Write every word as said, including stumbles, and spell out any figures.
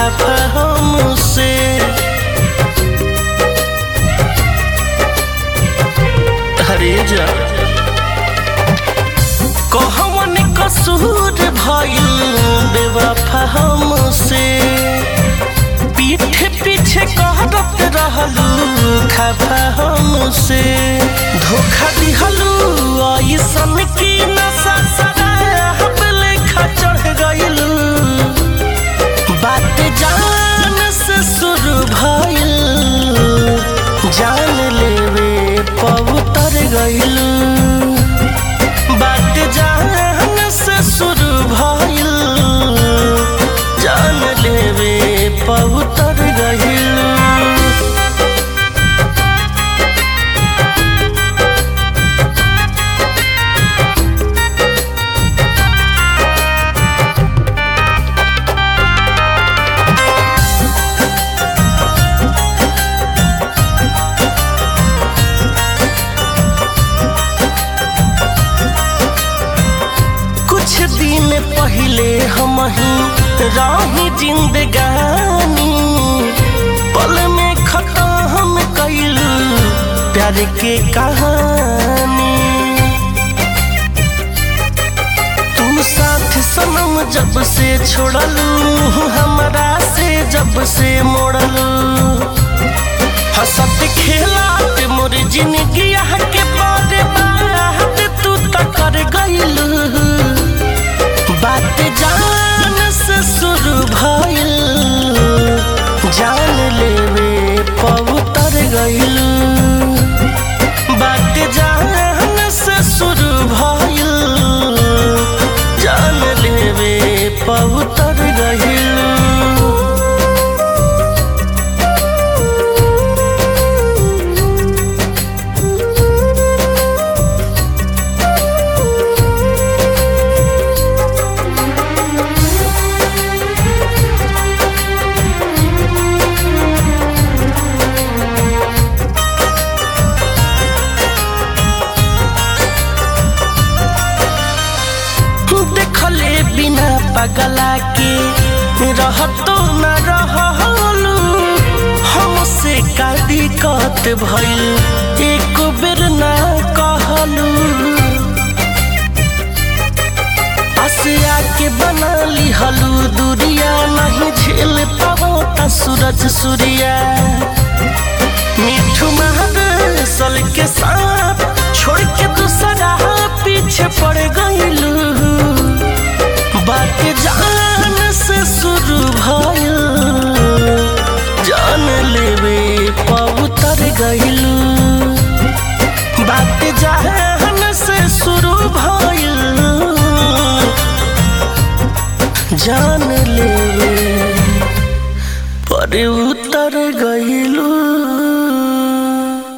खफा हमसे। अरे जा कहवन कसूर भइल बेवफा हमसे, पीठ पीछे कहत रहलू खफा हमसे। धोखा दिहलू ऐसन की नशा शराब लेखा चढ़ गइलू, बात जान से शुरू भइल जान लेवे पउतर गइलू, बात जान से शुरू भइल जान लेवे पउतर गइलू। दिन पहले हम ही राही जिंदगानी, पल में खत्म कइलू प्यार के कहानी। तू साथ सनम जब से छोड़लू, हमरा से जब से मोड़लू, हंसत खेलत मोर जिंदगी के बर्बाद तू त कर गइलू, बात जान से शुरू भइल जान लेवे पउतर गइलू, बात जान से शुरू भइल जान लेवे पउतर गइलू। देखले बिना पगला के रहतो न रहलू, हमसे का दिक्कत भइल एक बेर ना कहलू। आसिया के बना लिहलू दूरिया, नहीं झेल पाबो त सूरज सूर्या। मिठू महर सल के साथ छोड़ के दूसरा पीछे पड़ गइलू, बात जान से शुरू भइल जान लेवे पउतर गइलू, बात जान से शुरू भइल जान लेवे पउतर